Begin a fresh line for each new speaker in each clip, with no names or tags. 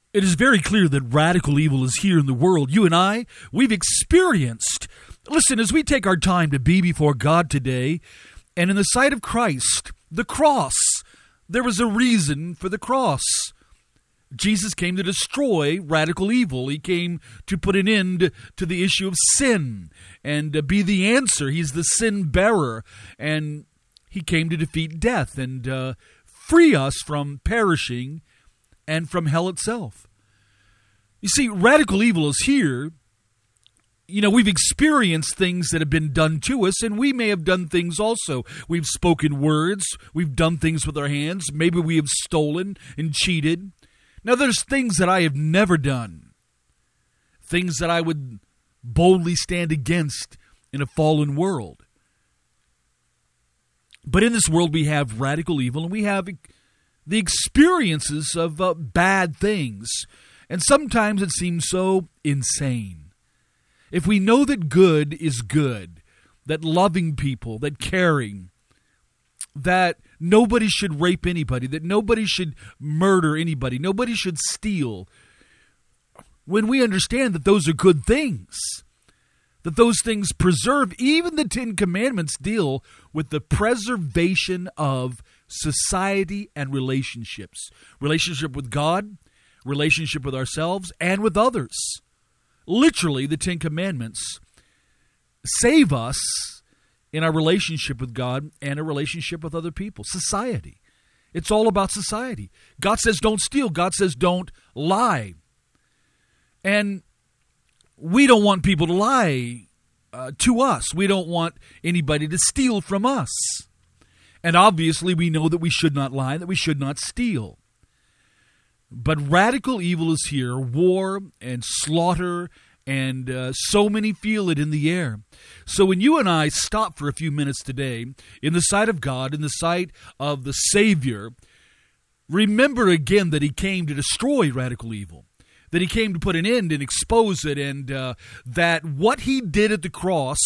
It is very clear that radical evil is here in the world. You and I, we've experienced. Listen, as we take our time to be before God today, and in the sight of Christ, the cross, there was a reason for the cross. Jesus came to destroy radical evil. He came to put an end to the issue of sin and be the answer. He's the sin bearer, and he came to defeat death and free us from perishing and from hell itself. You see, radical evil is here. You know, we've experienced things that have been done to us, and we may have done things also. We've spoken words. We've done things with our hands. Maybe we have stolen and cheated. Now, there's things that I have never done, things that I would boldly stand against in a fallen world. But in this world, we have radical evil, and we have the experiences of bad things, and sometimes it seems so insane. If we know that good is good, that loving people, that caring, that nobody should rape anybody, that nobody should murder anybody, nobody should steal, when we understand that those are good things, that those things preserve, even the Ten Commandments deal with the preservation of society and relationships. Relationship with God, relationship with ourselves, and with others. Literally, the Ten Commandments save us in our relationship with God and a relationship with other people, society. It's all about society. God says don't steal. God says don't lie. And we don't want people to lie to us. We don't want anybody to steal from us. And obviously we know that we should not lie, that we should not steal. But radical evil is here, war and slaughter, and so many feel it in the air. So when you and I stop for a few minutes today, in the sight of God, in the sight of the Savior, remember again that He came to destroy radical evil, that He came to put an end and expose it, and that what He did at the cross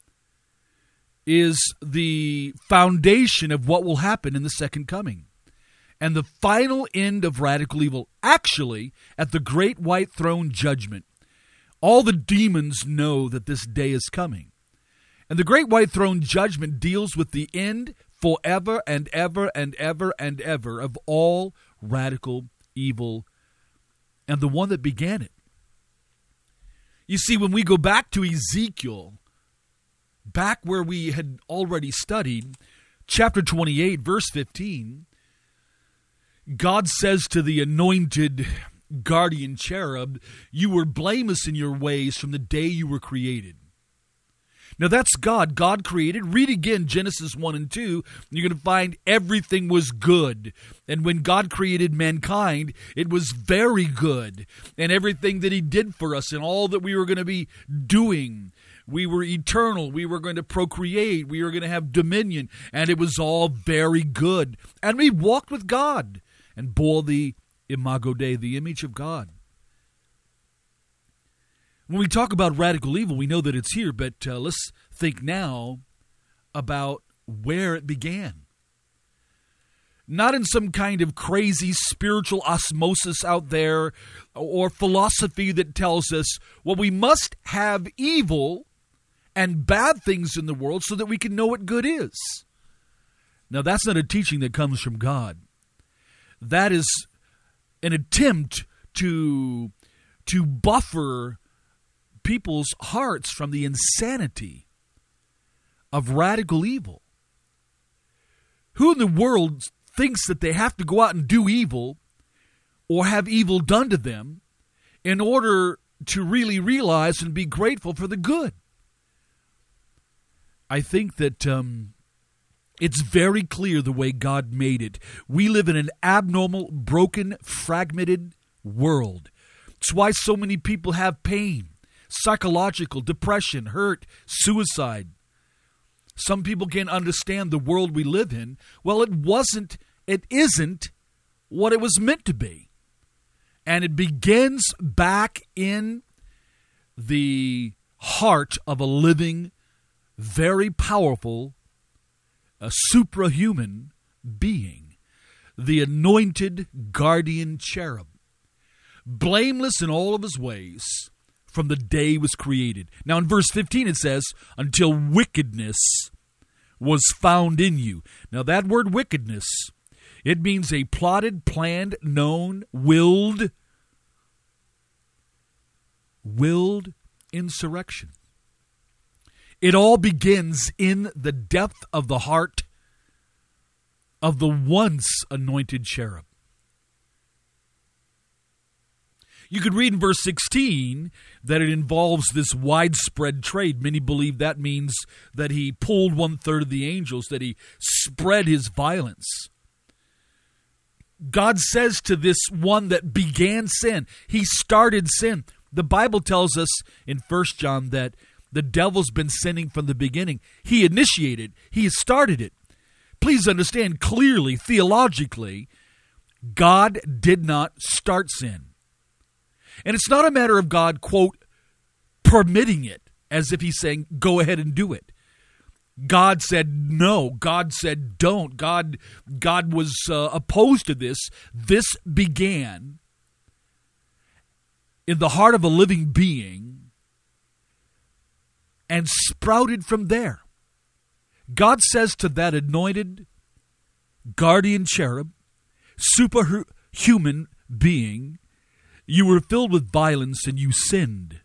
is the foundation of what will happen in the second coming. And the final end of radical evil, actually, at the great white throne judgment. All the demons know that this day is coming. And the great white throne judgment deals with the end forever and ever and ever and ever of all radical evil and the one that began it. You see, when we go back to Ezekiel, back where we had already studied, chapter 28, verse 15, God says to the anointed guardian cherub, you were blameless in your ways from the day you were created. Now that's God. God created. Read again Genesis 1 and 2. You're going to find everything was good. And when God created mankind, it was very good. And everything that He did for us and all that we were going to be doing, we were eternal. We were going to procreate. We were going to have dominion. And it was all very good. And we walked with God and bore the imago Dei, the image of God. When we talk about radical evil, we know that it's here, but let's think now about where it began. Not in some kind of crazy spiritual osmosis out there or philosophy that tells us, well, we must have evil and bad things in the world so that we can know what good is. Now, that's not a teaching that comes from God. That is an attempt to buffer people's hearts from the insanity of radical evil. Who in the world thinks that they have to go out and do evil or have evil done to them in order to really realize and be grateful for the good? I think that it's very clear the way God made it. We live in an abnormal, broken, fragmented world. It's why so many people have pain, psychological, depression, hurt, suicide. Some people can't understand the world we live in. Well, it isn't what it was meant to be. And it begins back in the heart of a living, very powerful, a suprahuman being, the anointed guardian cherub. blameless in all of his ways from the day he was created. Now in verse 15 it says, until wickedness was found in you. Now that word wickedness, it means a plotted, planned, known, willed insurrection. It all begins in the depth of the heart of the once anointed cherub. You could read in verse 16 that it involves this widespread trade. Many believe that means that he pulled 1/3 of the angels, that he spread his violence. God says to this one that began sin, he started sin. The Bible tells us in 1 John that the devil's been sinning from the beginning. He initiated, he started it. Please understand clearly, theologically, God did not start sin. And it's not a matter of God, quote, permitting it, as if he's saying, go ahead and do it. God said no. God said don't. God was opposed to this. This began in the heart of a living being and sprouted from there. God says to that anointed guardian cherub, superhuman being, you were filled with violence and you sinned.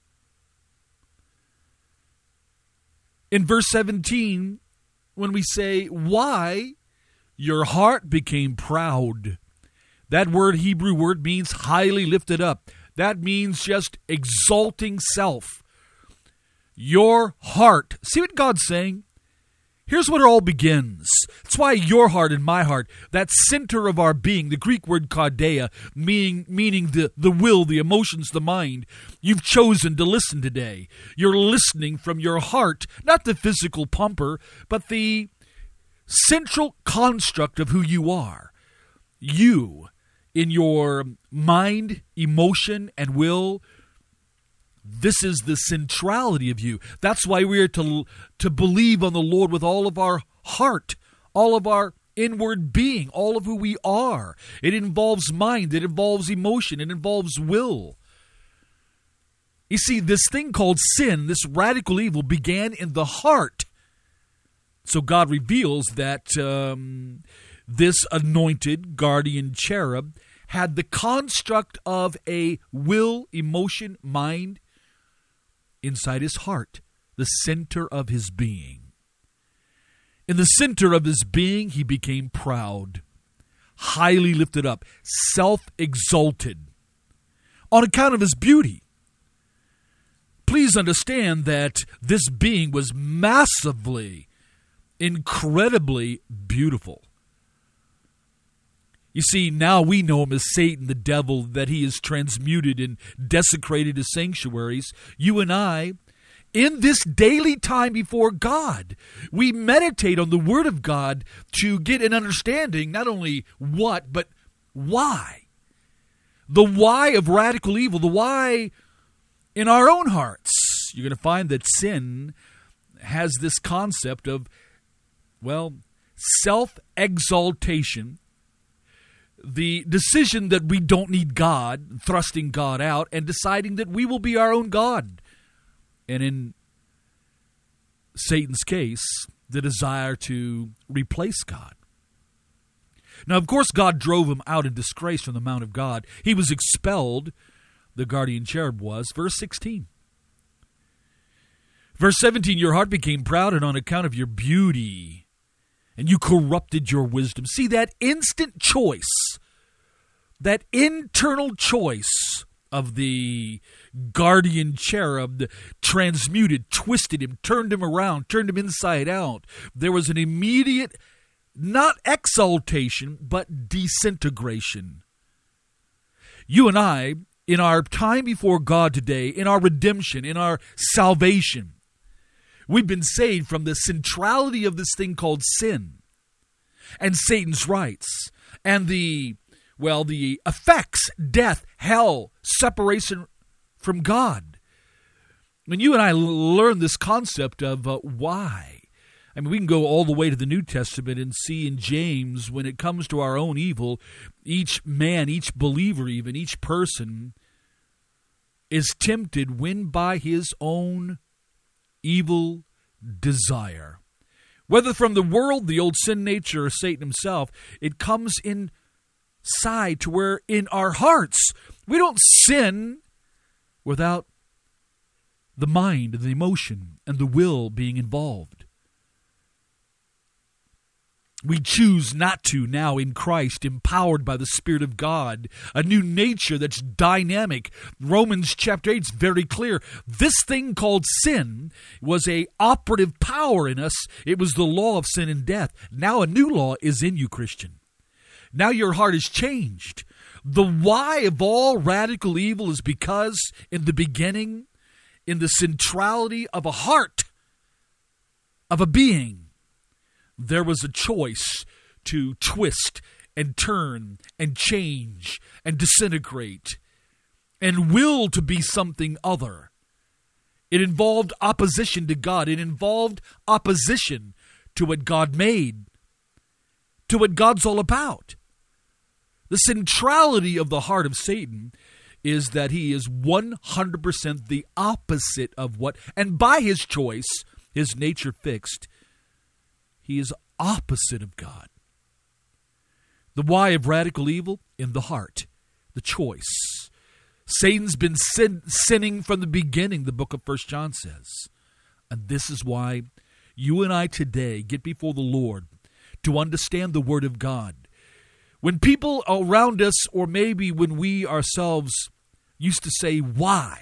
In verse 17, when we say, why your heart became proud, that word, Hebrew word, means highly lifted up. That means just exalting self. Your heart. See what God's saying? Here's what it all begins. That's why your heart and my heart, that center of our being, the Greek word kardeia, meaning the will, the emotions, the mind, you've chosen to listen today. You're listening from your heart, not the physical pumper, but the central construct of who you are. You, in your mind, emotion, and will, this is the centrality of you. That's why we are to believe on the Lord with all of our heart, all of our inward being, all of who we are. It involves mind, it involves emotion, it involves will. You see, this thing called sin, this radical evil, began in the heart. So God reveals that this anointed guardian cherub had the construct of a will, emotion, mind, inside his heart, the center of his being. In the center of his being, he became proud, highly lifted up, self-exalted, on account of his beauty. Please understand that this being was massively, incredibly beautiful. You see, now we know him as Satan, the devil, that he is transmuted and desecrated his sanctuaries. You and I, in this daily time before God, we meditate on the Word of God to get an understanding, not only what, but why. The why of radical evil, the why in our own hearts. You're going to find that sin has this concept of, well, self-exaltation, the decision that we don't need God, thrusting God out, and deciding that we will be our own God. And in Satan's case, the desire to replace God. Now, of course, God drove him out in disgrace from the Mount of God. He was expelled, the guardian cherub was. Verse 16. Verse 17, your heart became proud, and on account of your beauty, and you corrupted your wisdom. See, that instant choice, that internal choice of the guardian cherub transmuted, twisted him, turned him around, turned him inside out. There was an immediate, not exaltation, but disintegration. You and I, in our time before God today, in our redemption, in our salvation, we've been saved from the centrality of this thing called sin and Satan's rights and the effects, death, hell, separation from God. When you and I learn this concept of why, I mean, we can go all the way to the New Testament and see in James, when it comes to our own evil, each man, each believer even, each person is tempted when by his own evil desire. Whether from the world, the old sin nature, or Satan himself, it comes inside to where in our hearts we don't sin without the mind and the emotion and the will being involved. We choose not to now in Christ, empowered by the Spirit of God, a new nature that's dynamic. Romans chapter 8 is very clear. This thing called sin was a operative power in us. It was the law of sin and death. Now a new law is in you, Christian. Now your heart is changed. The why of all radical evil is because in the beginning, in the centrality of a heart, of a being, there was a choice to twist and turn and change and disintegrate and will to be something other. It involved opposition to God. It involved opposition to what God made, to what God's all about. The centrality of the heart of Satan is that he is 100% the opposite of what, and by his choice, his nature fixed, he is opposite of God. The why of radical evil? In the heart, the choice. Satan's been sinning from the beginning, the book of 1 John says. And this is why you and I today get before the Lord to understand the Word of God. When people around us, or maybe when we ourselves used to say, why?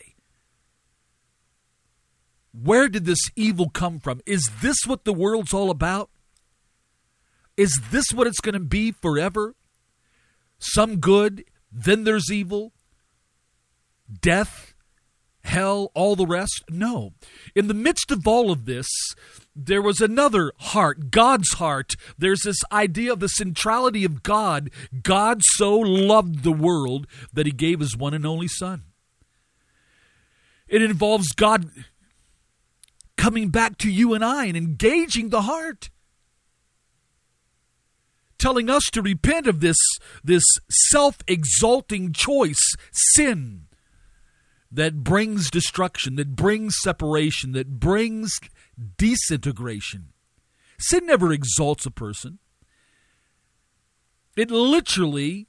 Where did this evil come from? Is this what the world's all about? Is this what it's going to be forever? Some good, then there's evil, death, hell, all the rest? No. In the midst of all of this, there was another heart, God's heart. There's this idea of the centrality of God. God so loved the world that he gave his one and only Son. It involves God coming back to you and I and engaging the heart, telling us to repent of this self-exalting choice, sin, that brings destruction, that brings separation, that brings disintegration. Sin never exalts a person. It literally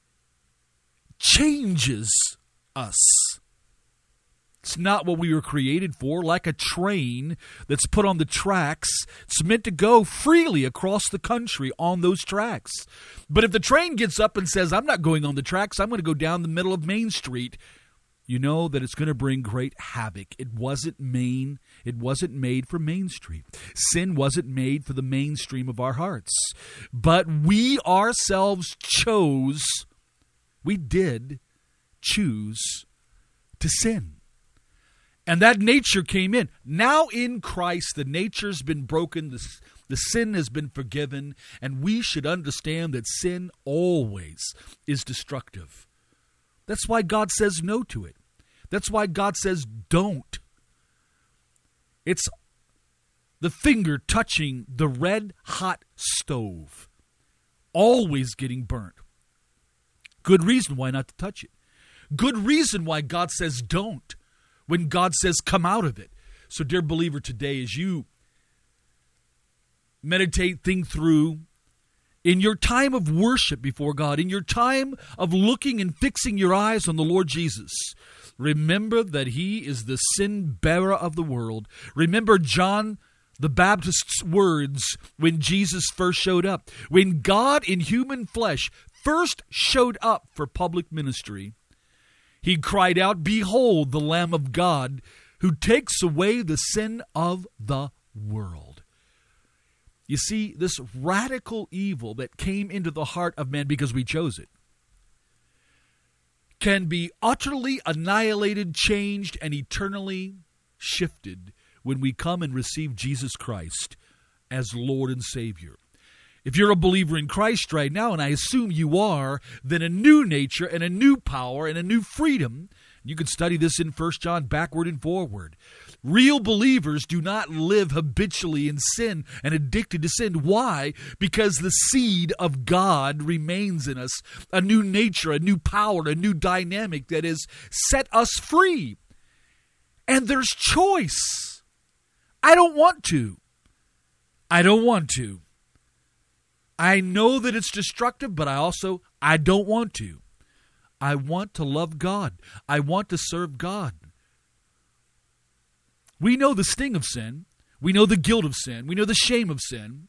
changes us. It's not what we were created for. Like a train that's put on the tracks, it's meant to go freely across the country on those tracks. But if the train gets up and says, I'm not going on the tracks, I'm going to go down the middle of Main Street, you know that it's going to bring great havoc. It wasn't made for Main Street. Sin wasn't made for the mainstream of our hearts. But we ourselves did choose to sin. And that nature came in. Now in Christ, the nature's been broken, the sin has been forgiven, and we should understand that sin always is destructive. That's why God says no to it. That's why God says don't. It's the finger touching the red-hot stove, always getting burnt. Good reason why not to touch it. Good reason why God says don't, when God says come out of it. So, dear believer, today, as you meditate, think through, in your time of worship before God, in your time of looking and fixing your eyes on the Lord Jesus, remember that he is the sin bearer of the world. Remember John the Baptist's words when Jesus first showed up. When God in human flesh first showed up for public ministry, he cried out, "Behold the Lamb of God who takes away the sin of the world." You see, this radical evil that came into the heart of man because we chose it can be utterly annihilated, changed, and eternally shifted when we come and receive Jesus Christ as Lord and Savior. If you're a believer in Christ right now, and I assume you are, then a new nature and a new power and a new freedom. You can study this in 1 John backward and forward. Real believers do not live habitually in sin and addicted to sin. Why? Because the seed of God remains in us. A new nature, a new power, a new dynamic that has set us free. And there's choice. I don't want to. I don't want to. I know that it's destructive, but I don't want to. I want to love God. I want to serve God. We know the sting of sin. We know the guilt of sin. We know the shame of sin.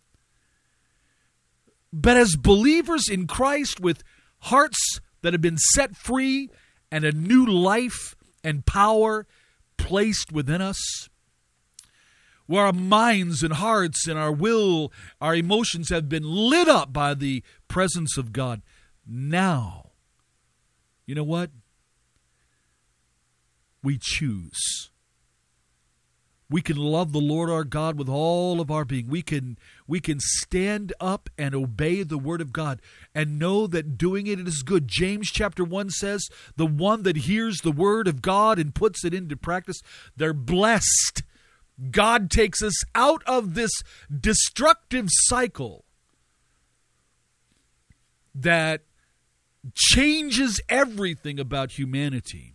But as believers in Christ with hearts that have been set free and a new life and power placed within us, where our minds and hearts and our will, our emotions have been lit up by the presence of God. Now, you know what? We choose. We can love the Lord our God with all of our being. We can stand up and obey the Word of God and know that doing it is good. James chapter 1 says, the one that hears the Word of God and puts it into practice, they're blessed. God takes us out of this destructive cycle that changes everything about humanity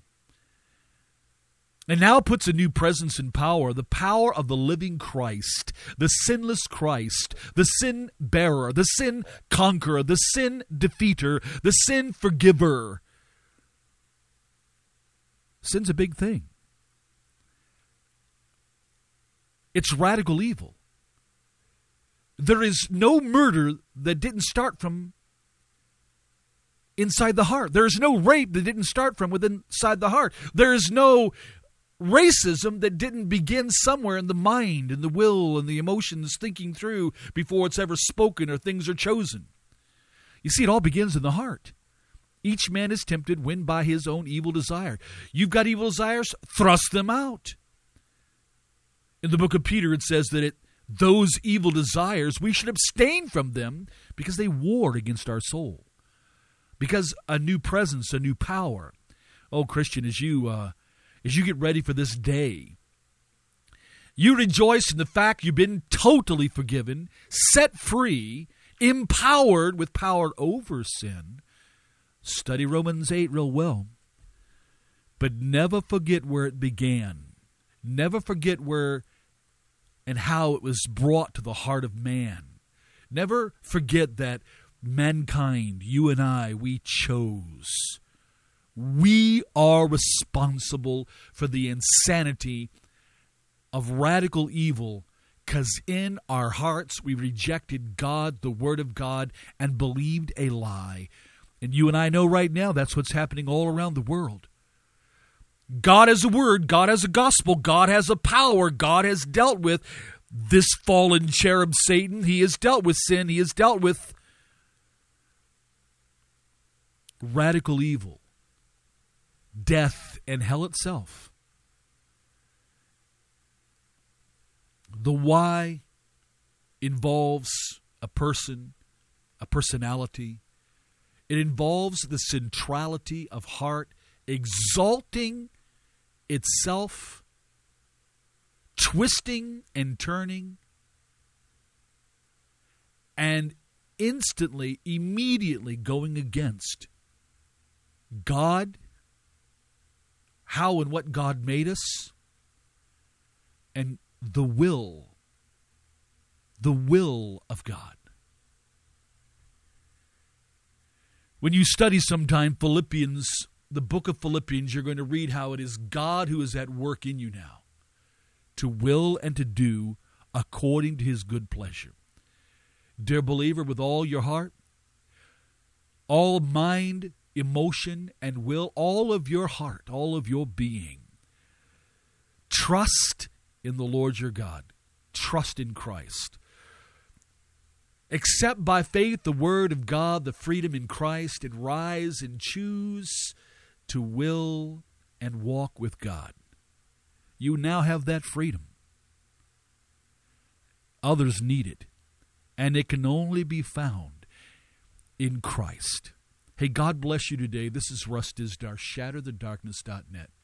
and now puts a new presence and power, the power of the living Christ, the sinless Christ, the sin bearer, the sin conqueror, the sin defeater, the sin forgiver. Sin's a big thing. It's radical evil. There is no murder that didn't start from inside the heart. There is no rape that didn't start from inside the heart. There is no racism that didn't begin somewhere in the mind and the will and the emotions thinking through before it's ever spoken or things are chosen. You see, it all begins in the heart. Each man is tempted when by his own evil desire. You've got evil desires, thrust them out. In the book of Peter, it says that those evil desires, we should abstain from them because they war against our soul. Because a new presence, a new power. Oh, Christian, as you get ready for this day, you rejoice in the fact you've been totally forgiven, set free, empowered with power over sin. Study Romans 8 real well. But never forget where it began. Never forget where and how it was brought to the heart of man. Never forget that mankind, you and I, we chose. We are responsible for the insanity of radical evil because in our hearts we rejected God, the Word of God, and believed a lie. And you and I know right now that's what's happening all around the world. God has a word, God has a gospel, God has a power, God has dealt with this fallen cherub Satan. He has dealt with sin, he has dealt with radical evil, death, and hell itself. The why involves a person, a personality. It involves the centrality of heart, exalting itself, twisting and turning, and instantly, immediately going against God, how and what God made us, and the will of God. When you study sometime Philippians, the book of Philippians, you're going to read how it is God who is at work in you now to will and to do according to his good pleasure. Dear believer, with all your heart, all mind, emotion, and will, all of your heart, all of your being, trust in the Lord your God. Trust in Christ. Accept by faith the word of God, the freedom in Christ, and rise and choose to will and walk with God. You now have that freedom. Others need it. and it can only be found in Christ. Hey, God bless you today. This is Russ Dizdar, shatterthedarkness.net.